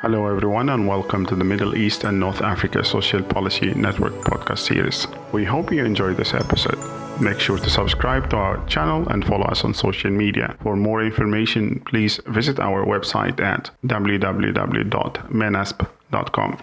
Hello, everyone, and welcome to the Middle East and North Africa Social Policy Network podcast series. We hope you enjoyed this episode. Make sure to subscribe to our channel and follow us on social media. For more information, please visit our website at www.menasp.com.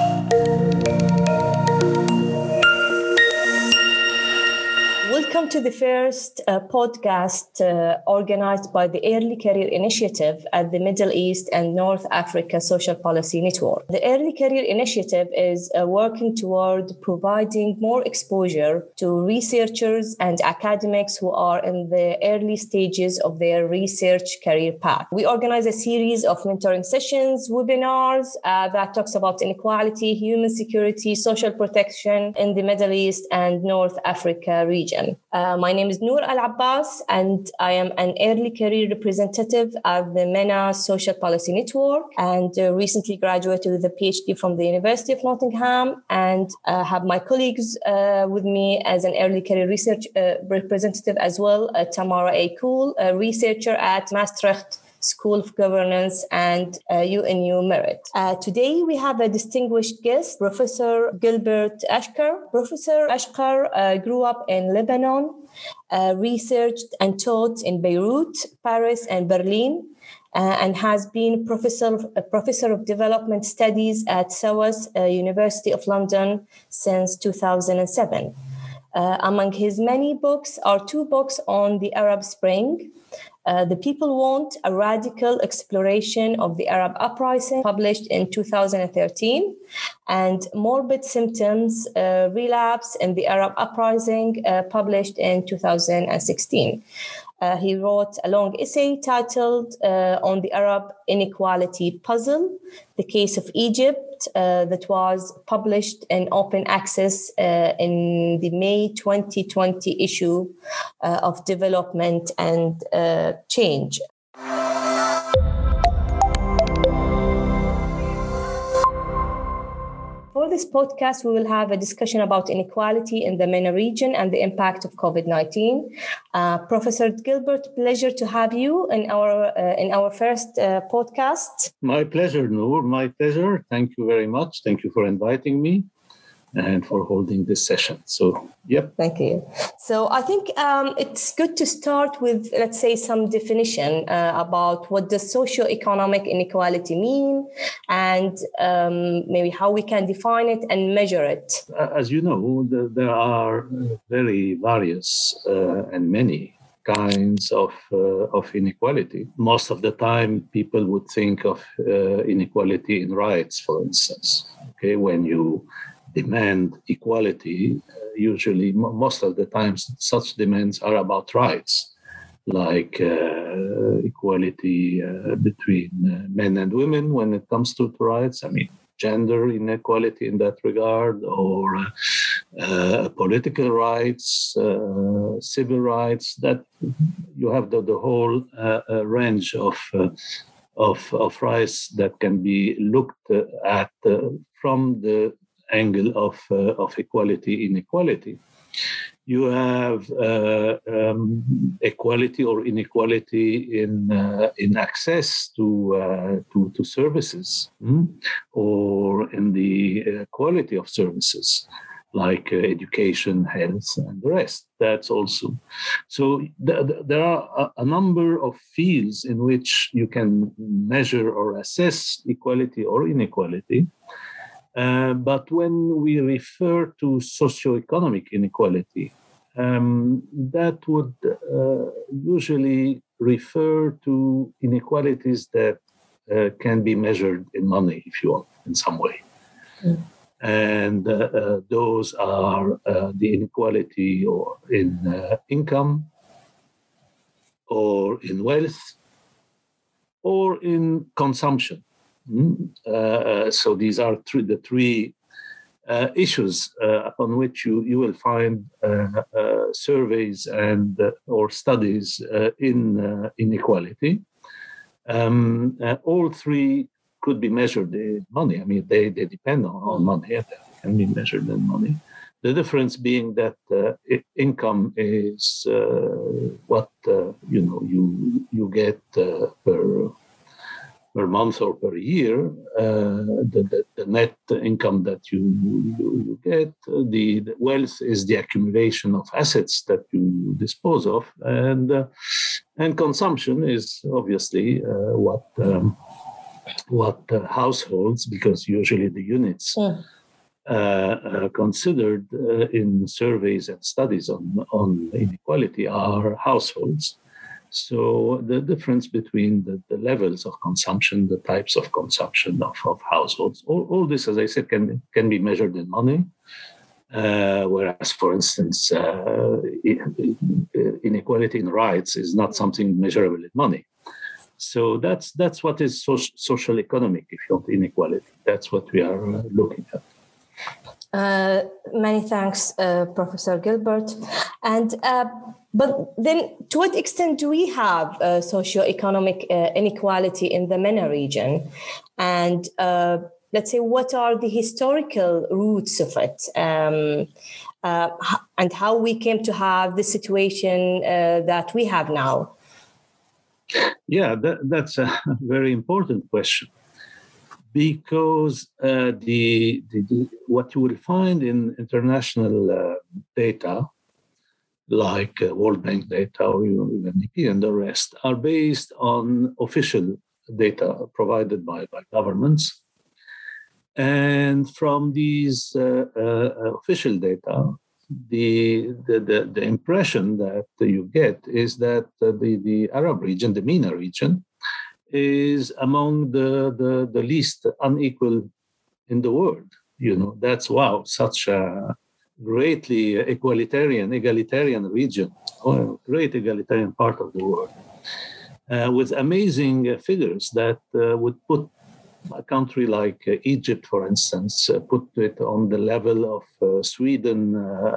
Welcome to the first podcast organized by the Early Career Initiative at the Middle East and North Africa Social Policy Network. The Early Career Initiative is working toward providing more exposure to researchers and academics who are in the early stages of their research career path. We organize a series of mentoring sessions, webinars that talks about inequality, human security, social protection in the Middle East and North Africa region. My name is Noor Al-Abbas, and I am an early career representative at the MENA Social Policy Network, and recently graduated with a PhD from the University of Nottingham, and have my colleagues with me as an early career research representative as well, Tamara A. Kool, a researcher at Maastricht School of Governance and UNU Merit. Today, we have a distinguished guest, Professor Gilbert Ashkar. Professor Ashkar grew up in Lebanon, researched and taught in Beirut, Paris, and Berlin, and has been a professor of development studies at SOAS, University of London, since 2007. Among his many books are two books on the Arab Spring. The People Want: A Radical Exploration of the Arab Uprising, published in 2013, and Morbid Symptoms, Relapse in the Arab Uprising, published in 2016. He wrote a long essay titled On the Arab Inequality Puzzle, The Case of Egypt, that was published in open access in the May 2020 issue of Development and Change. For this podcast, we will have a discussion about inequality in the MENA region and the impact of COVID-19. Professor Gilbert, pleasure to have you in our first podcast. My pleasure, Noor. My pleasure. Thank you very much. Thank you for inviting me and for holding this session. Thank you. So I think it's good to start with, let's say, some definition about what does socioeconomic inequality mean, and maybe how we can define it and measure it. As you know, there are very various and many kinds of inequality. Most of the time, people would think of inequality in rights, for instance. Okay, when you demand equality, usually most of the times such demands are about rights, like equality between men and women when it comes to rights. I mean, gender inequality in that regard, or political rights, civil rights. That you have the whole range of rights that can be looked at from the angle of equality inequality. You have equality or inequality in access to services, or in the quality of services like education, health, and the rest. That's also. So there are a number of fields in which you can measure or assess equality or inequality. But when we refer to socioeconomic inequality, that would usually refer to inequalities that can be measured in money, if you want, in some way. And those are the inequality or in income, or in wealth, or in consumption. So these are the three issues upon which you will find surveys and or studies in inequality. All three could be measured in money. I mean, they depend on money. They can be measured in money. The difference being that income is what you get per per month or per year, the net income that you get. The wealth is the accumulation of assets that you dispose of, and consumption is obviously what households, because usually the units considered in surveys and studies on inequality are households. So the difference between the levels of consumption, the types of consumption of households, all this, as I said, can be measured in money. Whereas, for instance, inequality in rights is not something measurable in money. So that's what is social economic, if you want, inequality. That's what we are looking at. Many thanks, Professor Gilbert. And but then, to what extent do we have socioeconomic inequality in the MENA region? And let's say, what are the historical roots of it, and how we came to have the situation that we have now? Yeah, that's a very important question, because what you will find in international data, like World Bank data or UNDP and the rest, are based on official data provided by governments. And from these official data, the impression that you get is that the Arab region, the MENA region, is among the least unequal in the world. That's such a greatly egalitarian region, or a great egalitarian part of the world, with amazing figures that would put a country like Egypt, for instance, put it on the level of Sweden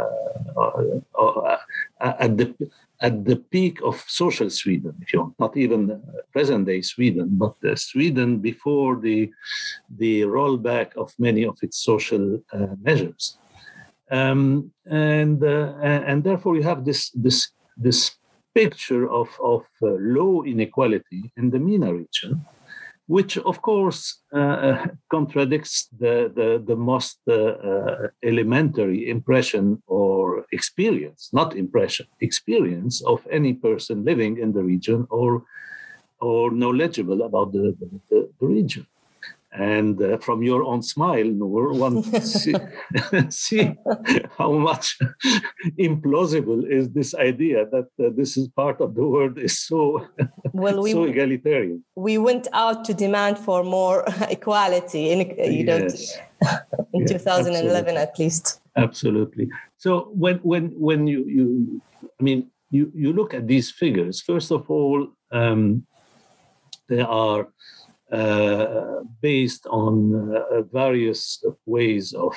at the peak of social Sweden, if you want, not even present-day Sweden, but Sweden before the rollback of many of its social measures, and therefore you have this picture of low inequality in the MENA region, which of course contradicts the most elementary impression or experience of any person living in the region or knowledgeable about the region. And from your own smile, Noor, one see how much implausible is this idea that this is part of the world is so so egalitarian. We went out to demand for more equality in 2011, absolutely. At least. Absolutely. So when you look at these figures, first of all, they are based on various ways of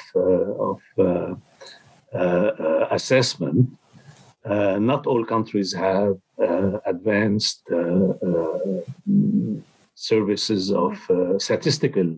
assessment. Not all countries have advanced services of statistical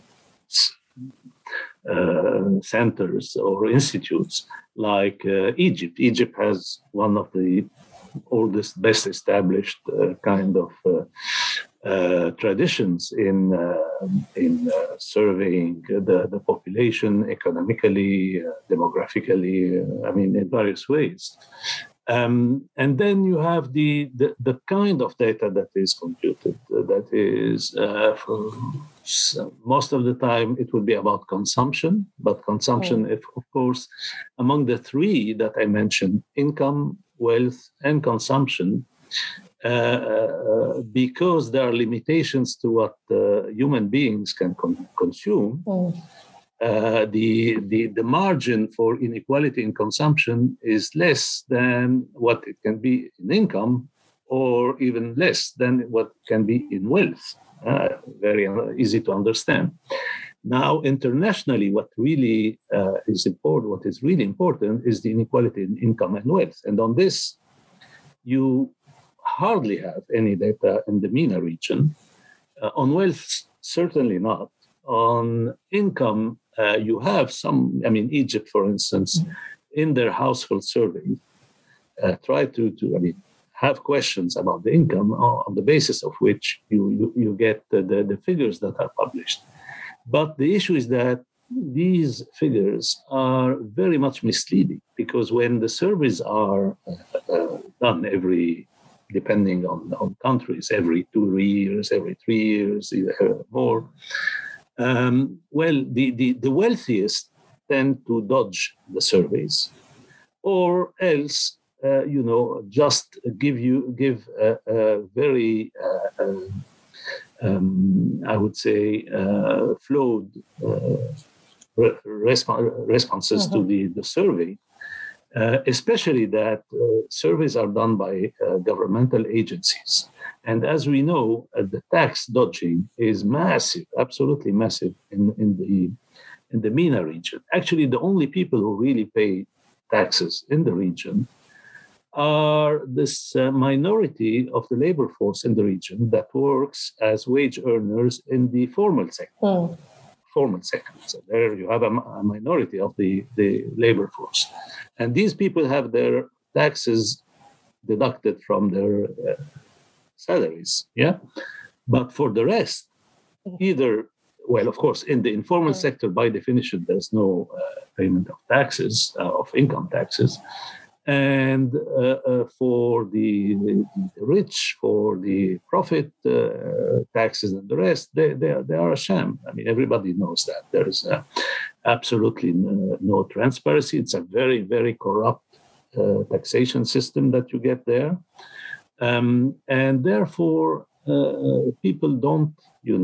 centers or institutes like Egypt. Egypt has one of the oldest, best established kind of traditions in surveying the population economically, demographically, in various ways. And then you have the kind of data that is computed. That is, for most of the time, it will be about consumption. But consumption, of course, among the three that I mentioned, income, wealth, and consumption, because there are limitations to what human beings can consume, the margin for inequality in consumption is less than what it can be in income, or even less than what can be in wealth. Very easy to understand. Now, internationally, what really is really important is the inequality in income and wealth. And on this, you hardly have any data in the MENA region. On wealth, certainly not. On income, you have some, Egypt, for instance, in their household survey, try to have questions about the income on the basis of which you get the figures that are published. But the issue is that these figures are very much misleading, because when the surveys are done depending on countries, every 2 years, every 3 years, more, the wealthiest tend to dodge the surveys, or else, just give a very, I would say, flawed responses to the survey, especially that surveys are done by governmental agencies. And as we know, the tax dodging is massive, absolutely massive in the MENA region. Actually, the only people who really pay taxes in the region are this minority of the labor force in the region that works as wage earners in the formal sector. Formal sector. So there you have a minority of the labor force. And these people have their taxes deducted from their salaries. Yeah. But for the rest, of course, in the informal sector, by definition, there's no payment of taxes, of income taxes. And for the rich, for the profit taxes and the rest, they are a sham. I mean, everybody knows that. There is absolutely no transparency. It's a very, very corrupt taxation system that you get there. And therefore, people don't,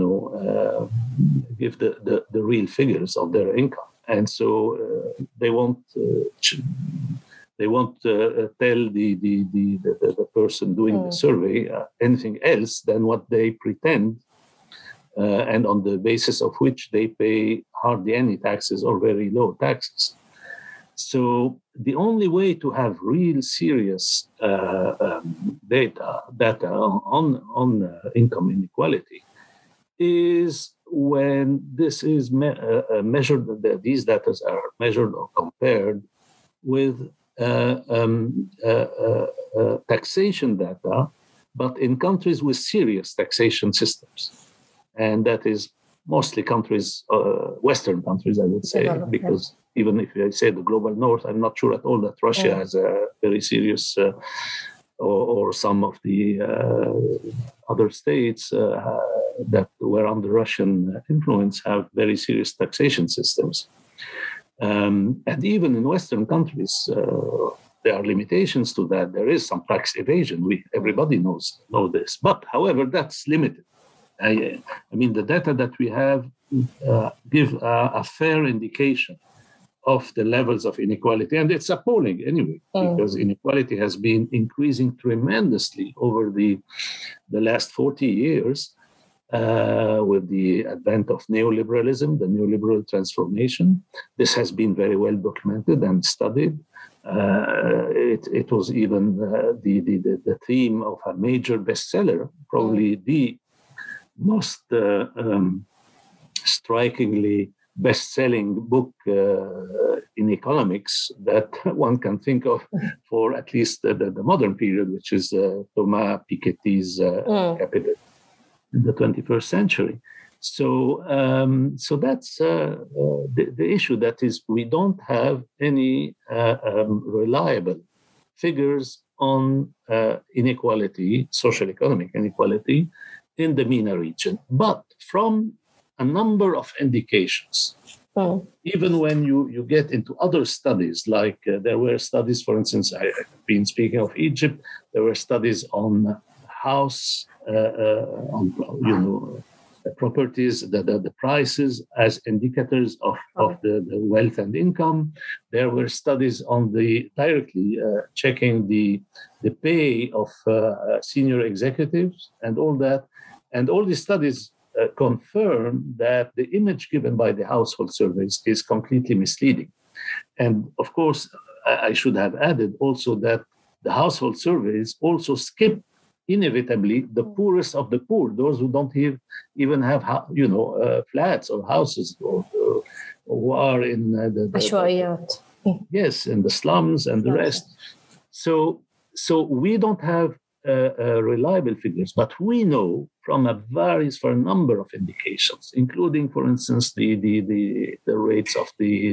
give the real figures of their income. And so they won't... They won't tell the person doing the survey anything else than what they pretend, and on the basis of which they pay hardly any taxes or very low taxes. So the only way to have real serious data on income inequality is when this is measured. These data are measured or compared with taxation data, but in countries with serious taxation systems. And that is mostly countries, Western countries, I would say, because even if I say the global north, I'm not sure at all that Russia has a very serious, or some of the other states that were under Russian influence have very serious taxation systems. And even in Western countries, there are limitations to that. There is some tax evasion. Everybody knows this. But, however, that's limited. I mean, the data that we have give a fair indication of the levels of inequality. And it's appalling anyway, because inequality has been increasing tremendously over the last 40 years. With the advent of neoliberalism, the neoliberal transformation. This has been very well documented and studied. It was even the theme of a major bestseller, probably the most strikingly best-selling book in economics that one can think of for at least the modern period, which is Thomas Piketty's Capital in the 21st century. So that's the issue. That is, we don't have any reliable figures on inequality, social economic inequality in the MENA region. But from a number of indications, even when you get into other studies, like there were studies, for instance, I've been speaking of Egypt, there were studies on house, properties, the prices as indicators of the wealth and income. There were studies on directly checking the pay of senior executives and all that. And all these studies confirm that the image given by the household surveys is completely misleading. And of course, I should have added also that the household surveys also skip inevitably the poorest of the poor, those who don't even have flats or houses, or who are in in the slums and the rest. So we don't have reliable figures, but we know from a number of indications, including, for instance, the rates of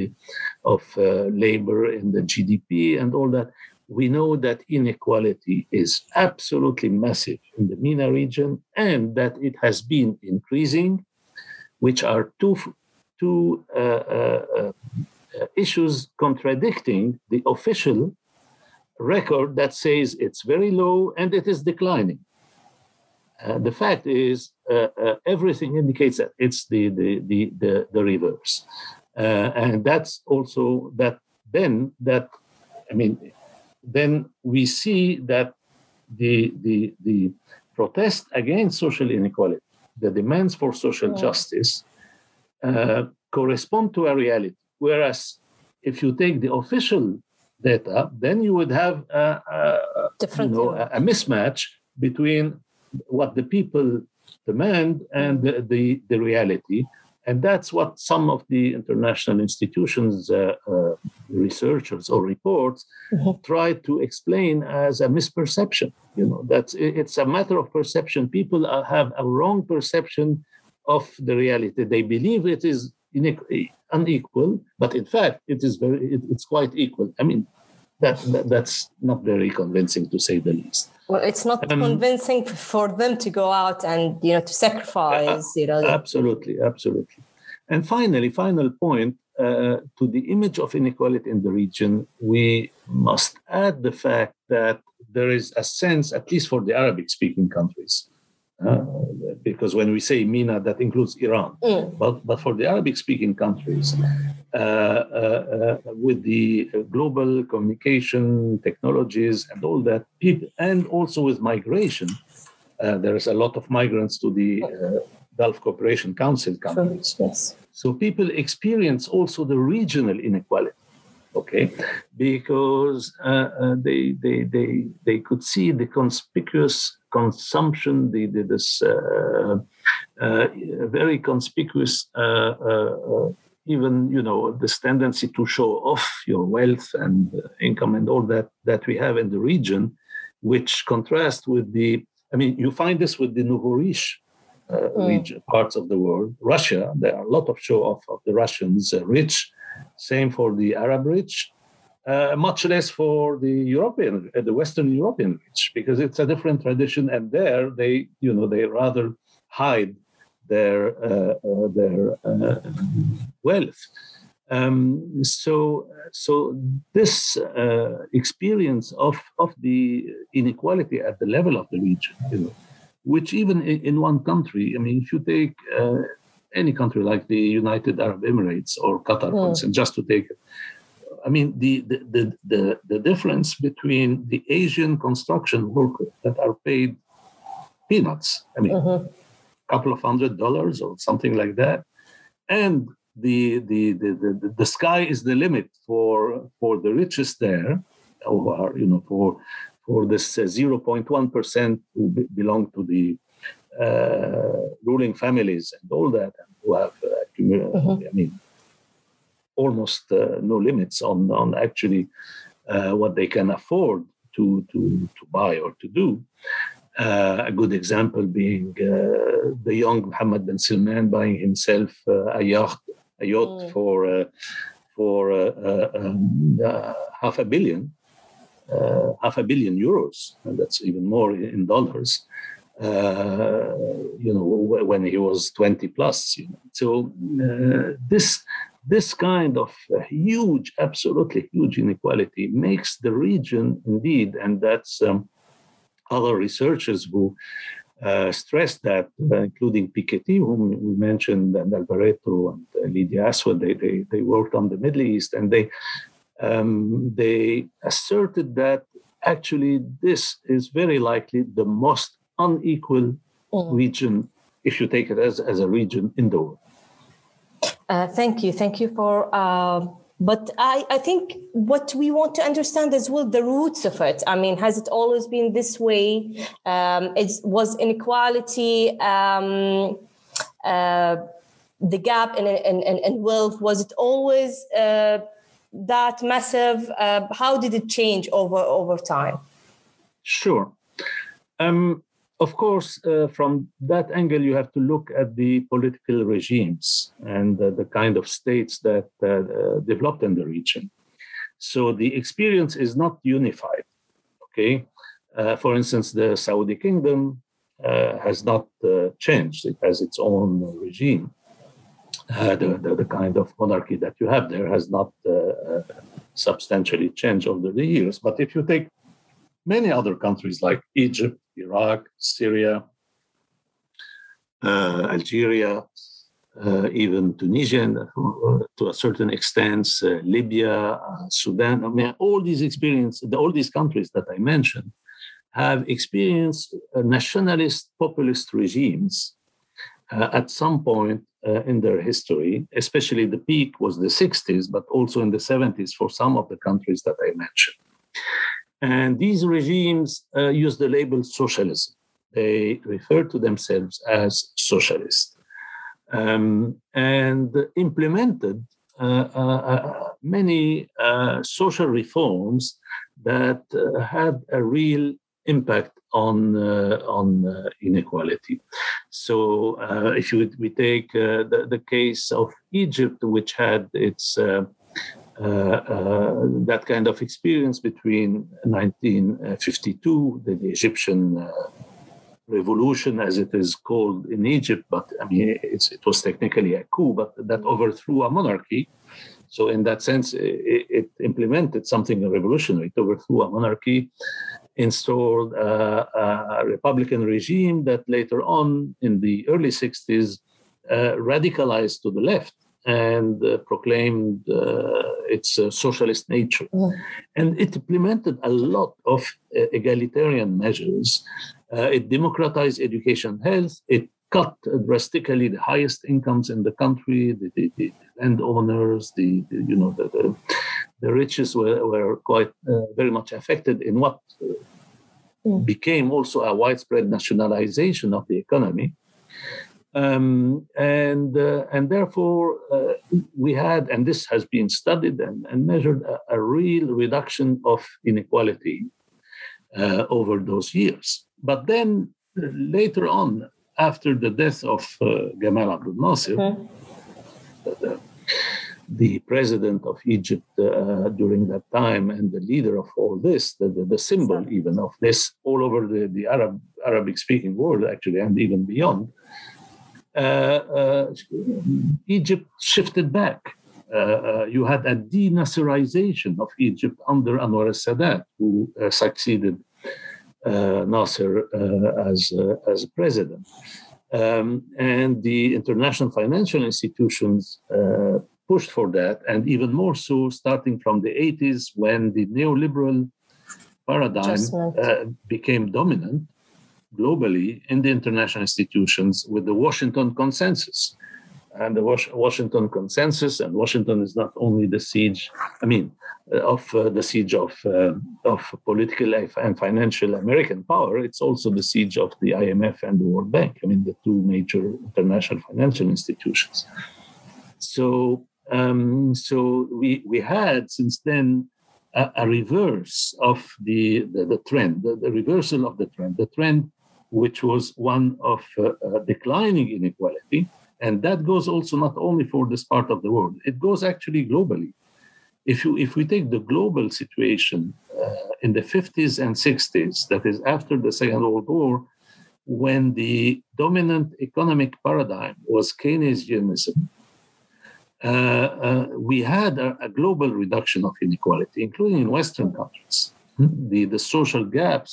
labor in the GDP and all that. We know that inequality is absolutely massive in the MENA region, and that it has been increasing, which are two issues contradicting the official record that says it's very low and it is declining. The fact is, everything indicates that it's the reverse, and that's also that. Then we see that the protest against social inequality, the demands for social justice, correspond to a reality. Whereas, if you take the official data, then you would have a mismatch between what the people demand and the reality. And that's what some of the international institutions, researchers or reports, try to explain as a misperception. It's a matter of perception. People have a wrong perception of the reality. They believe it is unequal, but in fact, it's quite equal. I mean, that's not very convincing, to say the least. Well, it's not convincing for them to go out and to sacrifice. Absolutely. And finally, final point to the image of inequality in the region, we must add the fact that there is a sense, at least for the Arabic-speaking countries, because when we say MENA, that includes Iran. But for the Arabic-speaking countries, with the global communication technologies and all that, people, and also with migration, there is a lot of migrants to the Gulf Cooperation Council countries. Sure, yes. So people experience also the regional inequality. Okay, because they could see the conspicuous consumption, this very conspicuous, even this tendency to show off your wealth and income and all that we have in the region, which contrast with you find this with the nouveau riche region, parts of the world. Russia, there are a lot of show off of the Russians rich. Same for the Arab rich, much less for the Western European rich, because it's a different tradition, and there they rather hide their wealth. So this experience of the inequality at the level of the region, which even in one country, if you take any country like the United Arab Emirates or Qatar, for instance, just to take it. The difference between the Asian construction worker that are paid peanuts, a couple of $100 or something like that, and the sky is the limit for the richest there, or for this 0.1% who belong to the ruling families and all that, and who have almost no limits on actually what they can afford to buy or to do. A good example being the young Mohammed bin Salman buying himself a yacht for half a billion euros, and that's even more in dollars. When he was 20 plus. So this kind of huge, absolutely huge inequality makes the region indeed, and that's other researchers who stress that, including Piketty, whom we mentioned, and Alvareto and Lydia Aswad, they worked on the Middle East, and they asserted that actually this is very likely the most unequal region, if you take it as a region in the world. Thank you for. But I think what we want to understand as well, the roots of it. Has it always been this way? Was inequality, the gap in wealth, was it always that massive? How did it change over time? Sure. Of course, from that angle, you have to look at the political regimes and the kind of states that developed in the region. So the experience is not unified. Okay, for instance, the Saudi kingdom has not changed. It has its own regime. The kind of monarchy that you have there has not substantially changed over the years. But if you take many other countries like Egypt, Iraq, Syria, Algeria, even Tunisia, to a certain extent, Libya, Sudan. I mean, all these countries that I mentioned have experienced nationalist populist regimes at some point in their history. Especially the peak was the 60s, but also in the 70s for some of the countries that I mentioned. And these regimes use the label socialism. They refer to themselves as socialists and implemented many social reforms that had a real impact on inequality. So if we take the case of Egypt, which had its that kind of experience between 1952, the Egyptian revolution, as it is called in Egypt, but I mean, it was technically a coup, but that overthrew a monarchy. So in that sense, it implemented something revolutionary. It overthrew a monarchy, installed a republican regime that later on in the early 60s radicalized to the left and proclaimed its socialist nature. And it implemented a lot of egalitarian measures. It democratized education and health. It cut drastically the highest incomes in the country, the landowners, the richest were quite very much affected in what became also a widespread nationalization of the economy. And therefore, we had, and this has been studied and measured, a real reduction of inequality over those years. But then later on, after the death of Gamal Abdel Nasser, the president of Egypt during that time and the leader of all this, the symbol even of this all over the Arabic-speaking world, actually, and even beyond, Egypt shifted back. You had a denasserization of Egypt under Anwar al-Sadat, who succeeded Nasser as president. And the international financial institutions pushed for that, and even more so starting from the 80s when the neoliberal paradigm became dominant globally in the international institutions with the Washington Consensus. And the Washington Consensus, and Washington is not only the siege, the siege of political and financial American power, it's also the siege of the IMF and the World Bank, the two major international financial institutions. So we had since then a reverse of the trend, the reversal of the trend which was one of declining inequality. And that goes also not only for this part of the world, it goes actually globally. If we take the global situation in the 50s and 60s, that is after the Second World War, when the dominant economic paradigm was Keynesianism, we had a global reduction of inequality, including in Western countries. The social gaps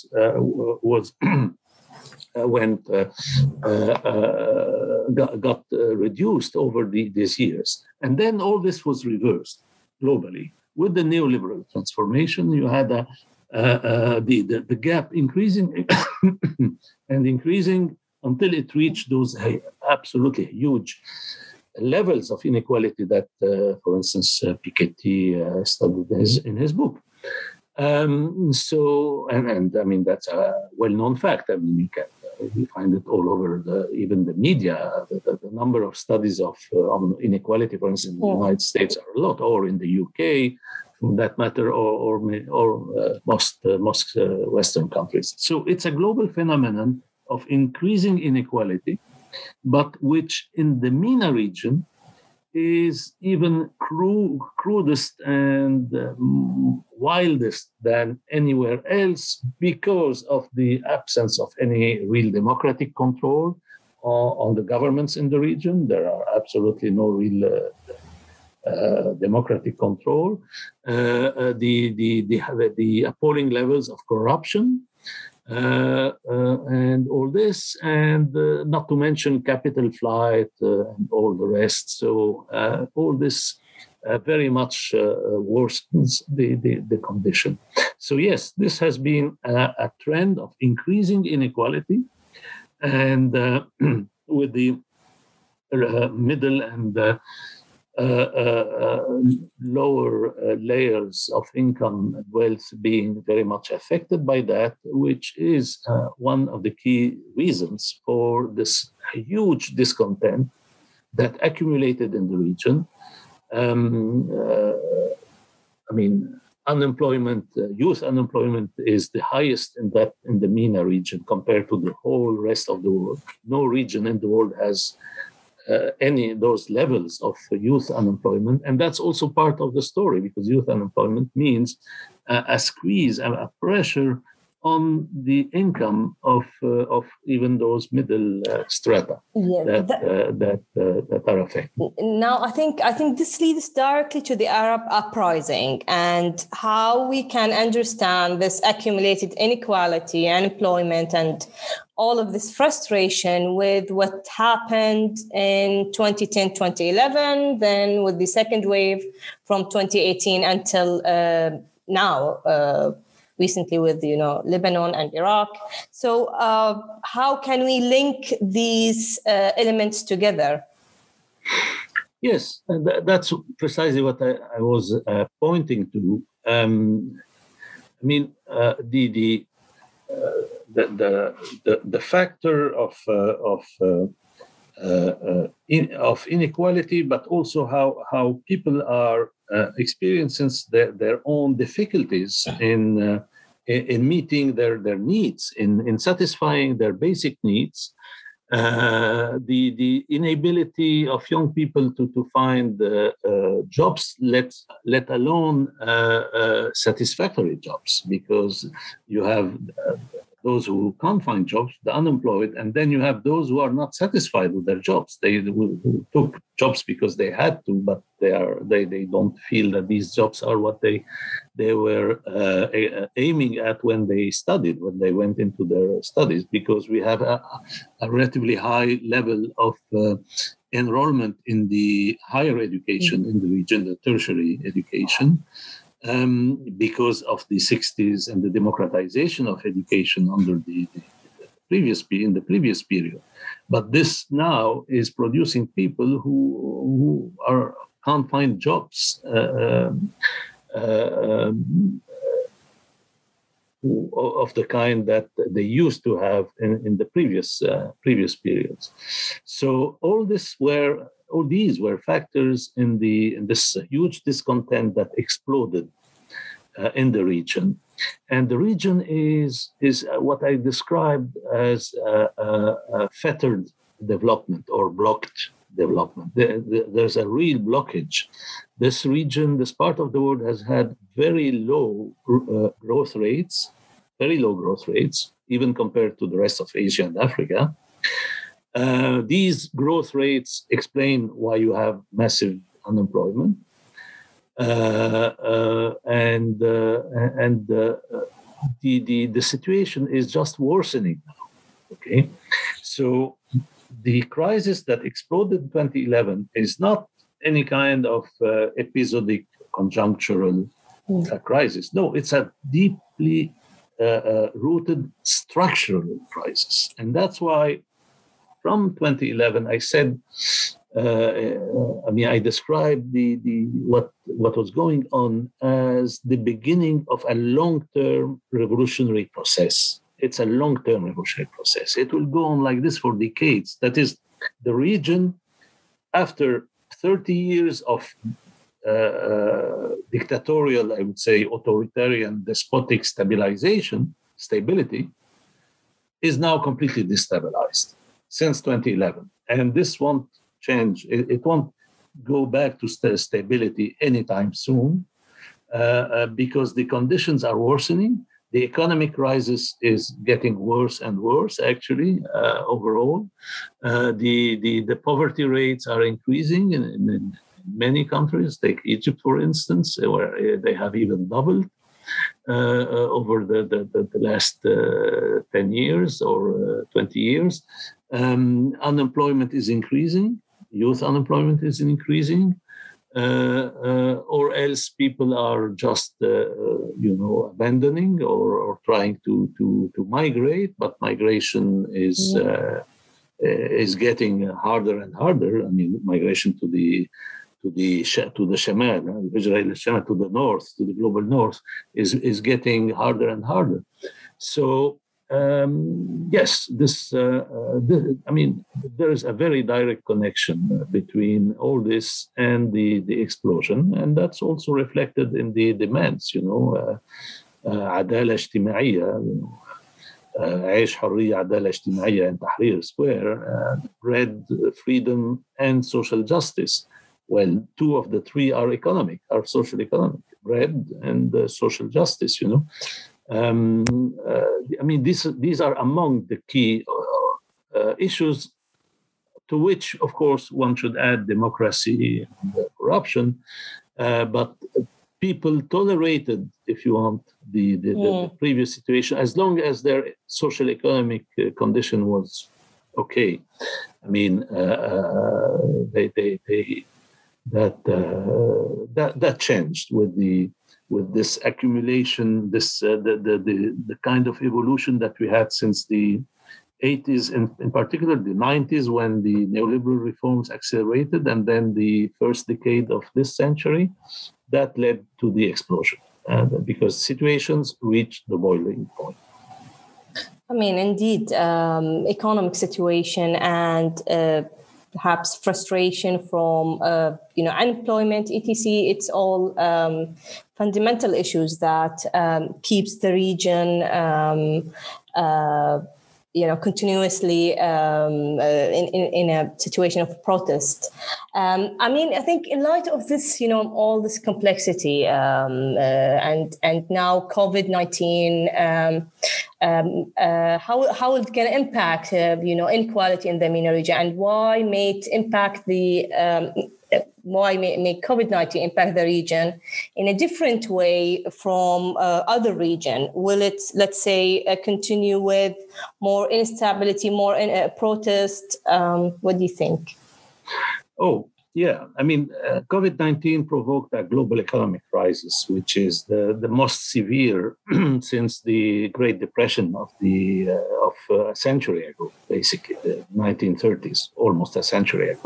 got reduced over these years. And then all this was reversed globally. With the neoliberal transformation, you had the gap increasing and increasing until it reached those absolutely huge levels of inequality that, for instance, Piketty studied in his book. That's a well-known fact. You can we find it all over even the media. The number of studies of on inequality, for instance, in the United States are a lot, or in the UK, for that matter, or most Western countries. So it's a global phenomenon of increasing inequality, but which in the MENA region is even crudest and wildest than anywhere else because of the absence of any real democratic control on the governments in the region. There are absolutely no real democratic control. The appalling levels of corruption. And all this, and not to mention capital flight and all the rest. So all this very much worsens the condition. So yes, this has been a trend of increasing inequality, and with the middle and lower layers of income and wealth being very much affected by that, which is one of the key reasons for this huge discontent that accumulated in the region. Unemployment, youth unemployment is the highest in the MENA region compared to the whole rest of the world. No region in the world has any of those levels of youth unemployment. And that's also part of the story, because youth unemployment means a squeeze, a pressure on the income of even those middle strata that are affected. Now, I think this leads directly to the Arab uprising and how we can understand this accumulated inequality, unemployment, and all of this frustration with what happened in 2010, 2011, then with the second wave from 2018 until now. Recently with, Lebanon and Iraq. So how can we link these elements together? Yes, that's precisely what I was pointing to. The factor of inequality, but also how people are experiencing their own difficulties in meeting their needs, in satisfying their basic needs. The inability of young people to find jobs, let alone satisfactory jobs, because you have those who can't find jobs, the unemployed, and then you have those who are not satisfied with their jobs. They who took jobs because they had to, but they don't feel that these jobs are what they were aiming at when they studied, when they went into their studies, because we have a relatively high level of enrollment in the higher education in the region, the tertiary education. Because of the 60s and the democratization of education under the previous period. But this now is producing people who can't find jobs of the kind that they used to have in the previous periods. So all these were factors in this huge discontent that exploded in the region. And the region is what I described as a fettered development or blocked development. There's a real blockage. This region, this part of the world, has had very low growth rates, even compared to the rest of Asia and Africa. These growth rates explain why you have massive unemployment, and the situation is just worsening now. Okay, so the crisis that exploded in 2011 is not any kind of episodic, conjunctural crisis. No, it's a deeply rooted structural crisis, and that's why. From 2011, I said, I described what was going on as the beginning of a long-term revolutionary process it's a long-term revolutionary process. It will go on like this for decades. That is, the region, after 30 years of dictatorial, I would say, authoritarian, despotic stability, is now completely destabilized since 2011. And this won't change. It won't go back to stability anytime soon because the conditions are worsening. The economic crisis is getting worse and worse, actually, overall. The poverty rates are increasing in many countries. Take Egypt, for instance, where they have even doubled over the last 10 years or 20 years. Unemployment is increasing. Youth unemployment is increasing. Or else people are just, abandoning or trying to migrate, but migration is getting harder and harder. I mean, migration to the Shemal, to the north, to the global north, is getting harder and harder. So yes, there is a very direct connection between all this and the explosion, and that's also reflected in the demands. عدالة اجتماعية, عيش حرية عدالة اجتماعية in Tahrir Square, bread, freedom, and social justice. Well, two of the three are social economic, bread and social justice. These are among the key issues, to which, of course, one should add democracy and corruption. But people tolerated, if you want, the previous situation as long as their social economic condition was okay. I mean, that changed with this accumulation, the kind of evolution that we had since the 80s, in particular the 90s, when the neoliberal reforms accelerated, and then the first decade of this century, that led to the explosion, because situations reached the boiling point. I mean, indeed, economic situation and perhaps frustration from unemployment, etc. It's all fundamental issues that keeps the region continuously in a situation of protest. I think in light of this, all this complexity and now COVID-19, how it can impact inequality in the MENA region, and why may it impact why may COVID-19 impact the region in a different way from other regions? Will it, let's say, continue with more instability, more protest? What do you think? Oh, yeah. I mean, COVID-19 provoked a global economic crisis, which is the most severe since the Great Depression of a century ago, basically, the 1930s, almost a century ago.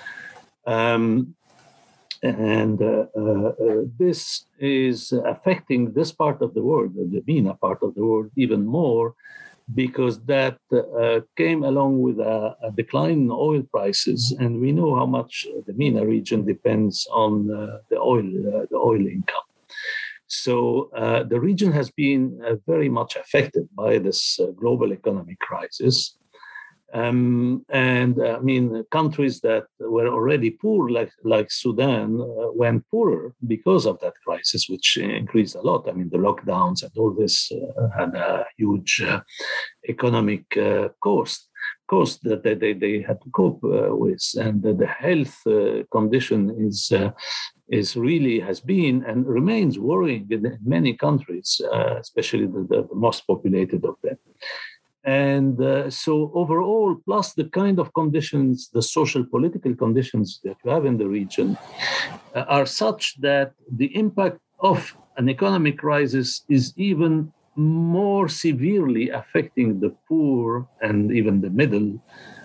This is affecting this part of the world, the MENA part of the world, even more, because that came along with a decline in oil prices, and we know how much the MENA region depends on the oil income. So the region has been very much affected by this global economic crisis. Countries that were already poor, like Sudan, went poorer because of that crisis, which increased a lot. I mean, the lockdowns and all this had a huge economic cost that they had to cope with, and the health condition is really has been and remains worrying in many countries, especially the most populated of them. And so overall, plus the kind of conditions, the social political conditions that you have in the region are such that the impact of an economic crisis is even more severely affecting the poor and even the middle,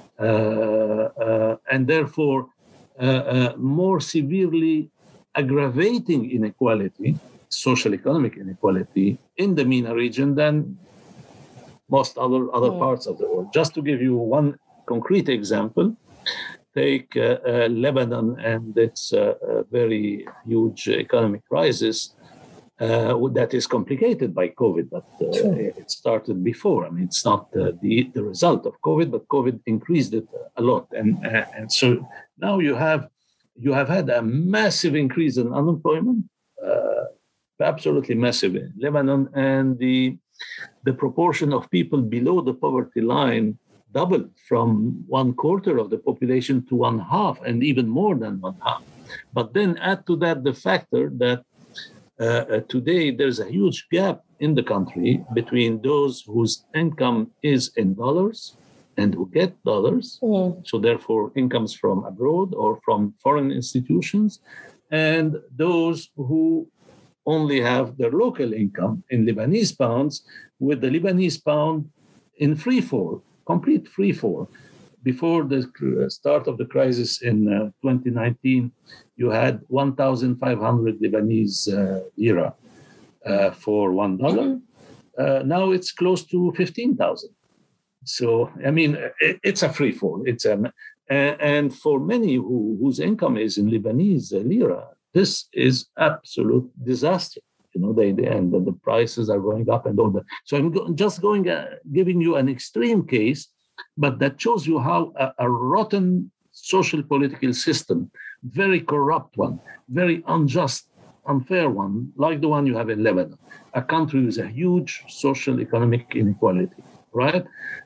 and therefore more severely aggravating inequality, social economic inequality in the MENA region than most other parts of the world. Just to give you one concrete example, take Lebanon and its very huge economic crisis that is complicated by COVID, but it started before. I mean, it's not the result of COVID, but COVID increased it a lot. And so now you have had a massive increase in unemployment, absolutely massive in Lebanon, and the proportion of people below the poverty line doubled from 1/4 of the population to 1/2, and even more than 1/2. But then add to that the factor that today there's a huge gap in the country between those whose income is in dollars and who get dollars, so therefore incomes from abroad or from foreign institutions, and those who only have their local income in Lebanese pounds, with the Lebanese pound in free fall, complete free fall. Before the start of the crisis in 2019, you had 1,500 Lebanese lira for $1. Now it's close to 15,000. So, I mean, it's a free fall. And for many whose income is in Lebanese lira, this is absolute disaster. You know, and the prices are going up and all that. So I'm just giving you an extreme case, but that shows you how a rotten social political system, very corrupt one, very unjust, unfair one, like the one you have in Lebanon, a country with a huge social economic inequality, right?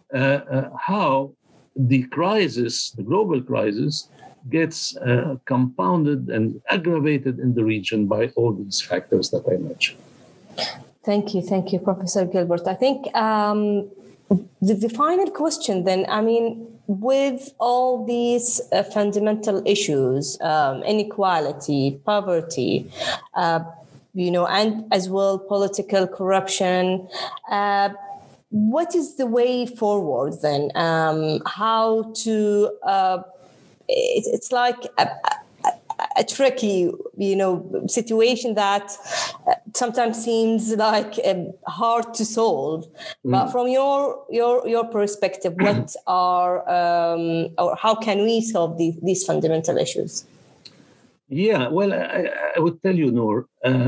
How the crisis, the global crisis, gets compounded and aggravated in the region by all these factors that I mentioned. Thank you, Professor Gilbert. I think the final question then, I mean, with all these fundamental issues, inequality, poverty, and as well political corruption, what is the way forward then? How to... it's like a tricky, situation that sometimes seems like hard to solve. But from your perspective, what are or how can we solve these fundamental issues? Yeah, well, I would tell you, Noor,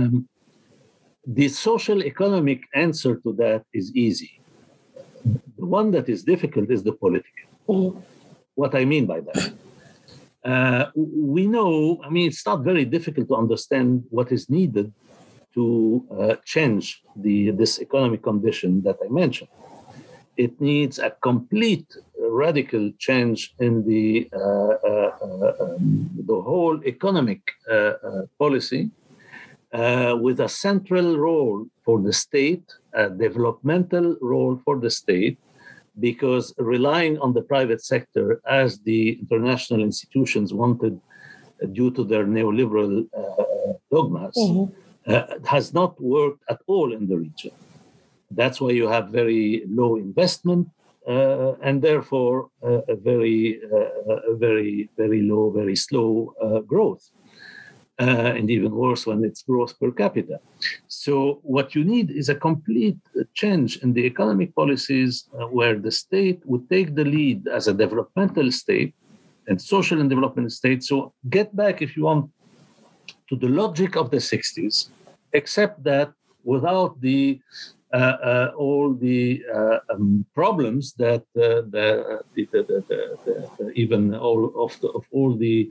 the social economic answer to that is easy. The one that is difficult is the political. What I mean by that. We know, I mean, it's not very difficult to understand what is needed to change this economic condition that I mentioned. It needs a complete radical change in the whole economic policy, with a central role for the state, a developmental role for the state, because relying on the private sector, as the international institutions wanted due to their neoliberal dogmas, has not worked at all in the region. That's why you have very low investment and therefore a very low, very slow growth. And even worse when it's growth per capita. So what you need is a complete change in the economic policies where the state would take the lead as a developmental state and social and development state. So get back, if you want, to the logic of the 60s, except that without the all the problems that even all the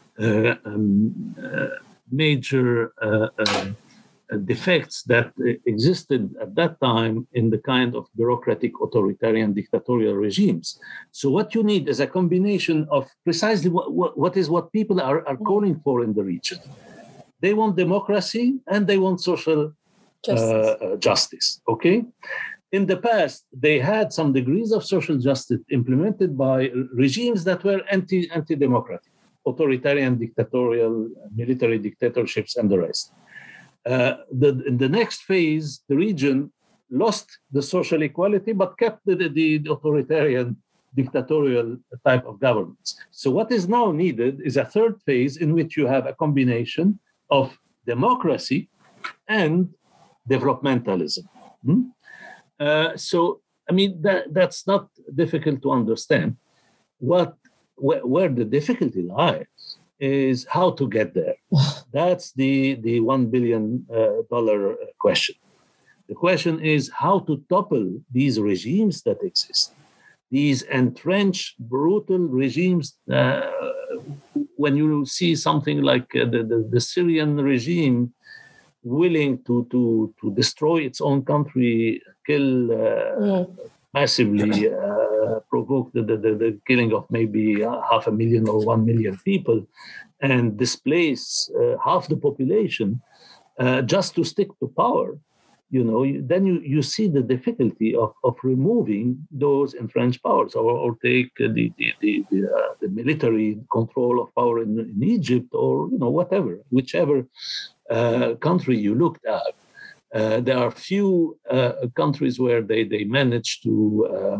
major defects that existed at that time in the kind of bureaucratic, authoritarian, dictatorial regimes. So what you need is a combination of precisely what people are calling for in the region. They want democracy and they want social justice. Okay? In the past, they had some degrees of social justice implemented by regimes that were anti-democratic. Authoritarian, dictatorial, military dictatorships, and the rest. In the next phase, the region lost the social equality, but kept the authoritarian, dictatorial type of governments. So what is now needed is a third phase in which you have a combination of democracy and developmentalism. So I mean, that's not difficult to understand. Where the difficulty lies is how to get there. That's the $1 billion question. The question is how to topple these regimes that exist, these entrenched, brutal regimes. When you see something like the Syrian regime willing to destroy its own country, kill massively, provoke the killing of maybe 500,000 or 1 million people, and displace half the population just to stick to power, then you see the difficulty of removing those entrenched powers, or take the military control of power in Egypt, or whichever country you looked at. There are few countries where they manage to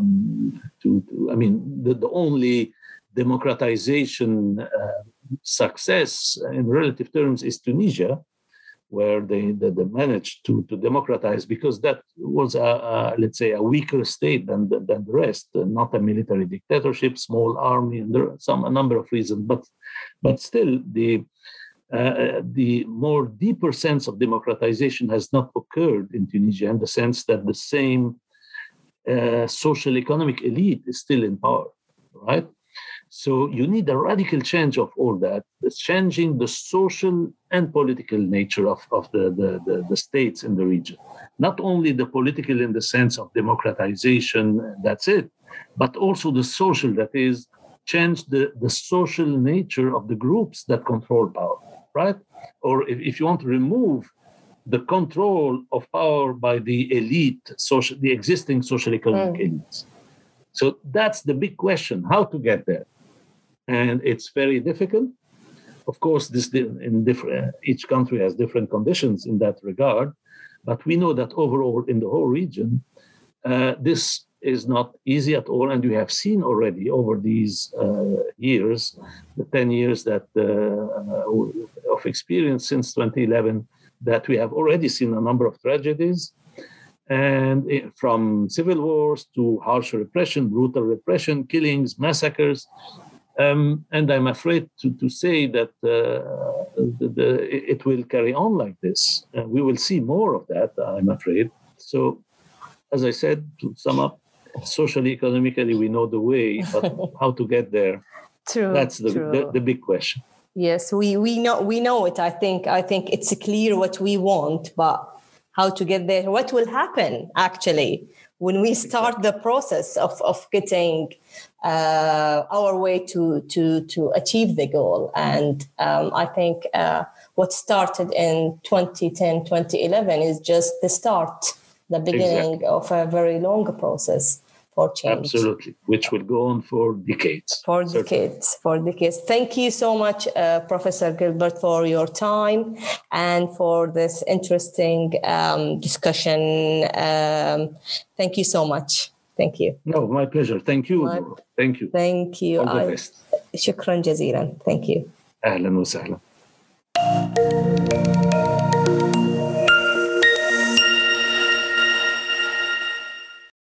the only democratization success in relative terms is Tunisia, where they managed to democratize, because that was let's say a weaker state than the rest, not a military dictatorship, small army, and there are a number of reasons, but still the more deeper sense of democratization has not occurred in Tunisia, in the sense that the same social economic elite is still in power, right? So you need a radical change of all that, changing the social and political nature of the states in the region. Not only the political in the sense of democratization, that's it, but also the social, that is, change the social nature of the groups that control power, right? Or if you want to remove the control of power by the elite, the existing social economic elites. So that's the big question, how to get there. And it's very difficult. Of course, each country has different conditions in that regard, but we know that overall in the whole region, this is not easy at all. And we have seen already over these years, the 10 years that of experience since 2011, that we have already seen a number of tragedies, and from civil wars to harsh repression, brutal repression, killings, massacres. And I'm afraid to say that it will carry on like this. We will see more of that, I'm afraid. So, as I said, to sum up, socially, economically, we know the way, but how to get there? True. That's the big question. Yes, we know it. I think it's clear what we want, but how to get there? What will happen actually when we start the process of getting our way to achieve the goal? And I think what started in 2010, 2011 is just the start, the beginning of a very long process for change. Absolutely, which will go on for decades. For decades. Thank you so much, Professor Gilbert, for your time and for this interesting discussion. Thank you so much. Thank you. No, my pleasure. Thank you. Thank you. Thank you. All the best. شكرا جزيلا. Thank you. أهلا وسهلا.